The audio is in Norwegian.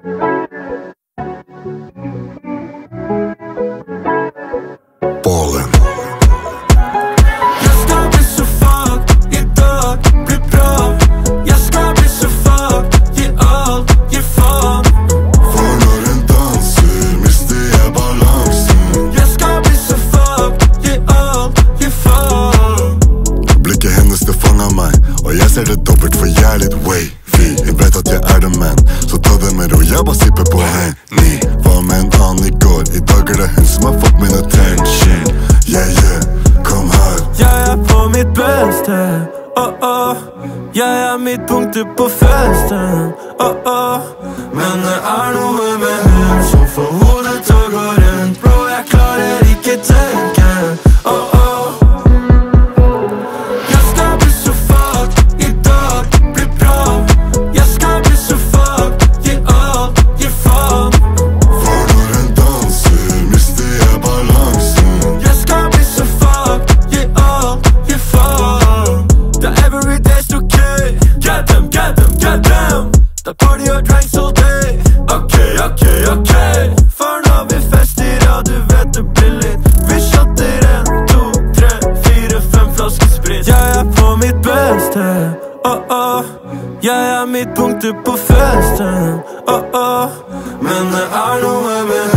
Ballen. Jeg skal bli så fuck, i dag blir bra. Jeg skal bli så fuck, gi alt, gi faen. For når hun danser, mister jeg balansen. Jeg skal bli så fuck, gi alt, gi faen. Blikket hennes det fanger meg, og jeg ser det dobbelt for jeg er litt wavy. Jeg vet at jeg er the man, så ta det med ro, jeg bare sipper på Henny. Hva med en annen i går, i dag er det hun som har fått min attention. Yeah, yeah, kom her. Jeg er på mitt beste, jeg er midtpunktet på festen, men det er noe med hun som får hodet til å gå rundt. Bro, jeg klarer ikke tenke, Jeg skal bli så fuck, i dag blir bra. Jeg skal bli så fuck, gi alt, gi faen. For når hun danser, mister jeg balansen. Jeg skal bli så fuck, gi alt, gi faen. The everyday's okay. Get them, get them, get them. The party og drinks all day. Ok. For når vi fester, ja du vet det blir litt. Vi shotter 1, 2, 3, 4, 5 flasker sprit. Jeg er på mitt beste, jeg er midtpunktet på festen, men det er noe med